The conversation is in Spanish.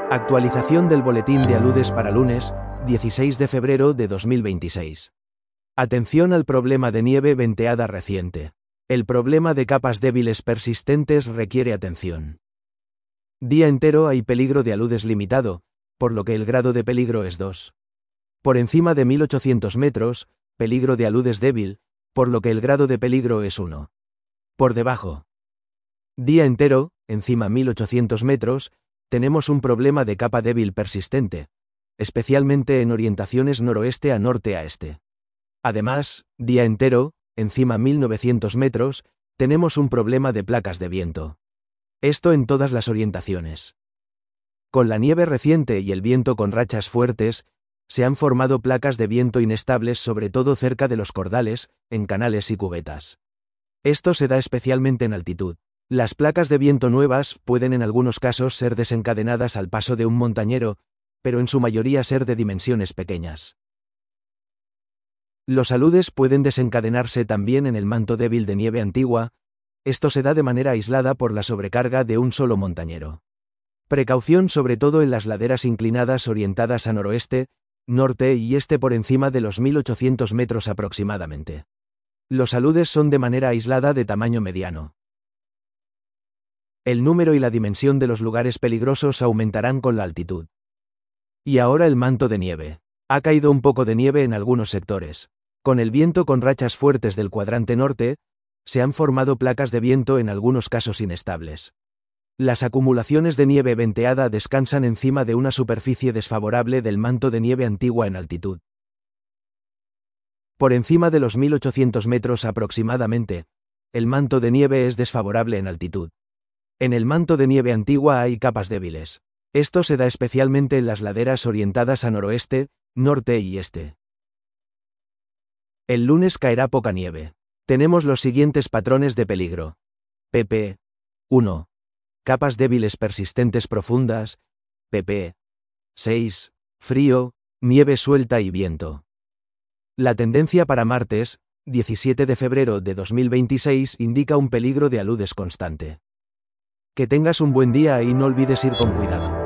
Actualización del boletín de aludes para lunes, 16 de febrero de 2026. Atención al problema de nieve venteada reciente. El problema de capas débiles persistentes requiere atención. Día entero hay peligro de aludes limitado, por lo que el grado de peligro es 2. Por encima de 1800 metros, peligro de aludes débil, por lo que el grado de peligro es 1. Por debajo. Día entero, encima 1800 metros, tenemos un problema de capa débil persistente, especialmente en orientaciones noroeste a norte a este. Además, día entero, encima 1900 metros, tenemos un problema de placas de viento. Esto en todas las orientaciones. Con la nieve reciente y el viento con rachas fuertes, se han formado placas de viento inestables sobre todo cerca de los cordales, en canales y cubetas. Esto se da especialmente en altitud. Las placas de viento nuevas pueden en algunos casos ser desencadenadas al paso de un montañero, pero en su mayoría ser de dimensiones pequeñas. Los aludes pueden desencadenarse también en el manto débil de nieve antigua, esto se da de manera aislada por la sobrecarga de un solo montañero. Precaución sobre todo en las laderas inclinadas orientadas a noroeste, norte y este por encima de los 1800 metros aproximadamente. Los aludes son de manera aislada de tamaño mediano. El número y la dimensión de los lugares peligrosos aumentarán con la altitud. Y ahora el manto de nieve. Ha caído un poco de nieve en algunos sectores. Con el viento con rachas fuertes del cuadrante norte, se han formado placas de viento en algunos casos inestables. Las acumulaciones de nieve venteada descansan encima de una superficie desfavorable del manto de nieve antigua en altitud. Por encima de los 1800 metros aproximadamente, el manto de nieve es desfavorable en altitud. En el manto de nieve antigua hay capas débiles. Esto se da especialmente en las laderas orientadas a noroeste, norte y este. El lunes caerá poca nieve. Tenemos los siguientes patrones de peligro. pp. 1. Capas débiles persistentes profundas. pp. 6. Frío, nieve suelta y viento. La tendencia para martes, 17 de febrero de 2026, indica un peligro de aludes constante. Que tengas un buen día y no olvides ir con cuidado.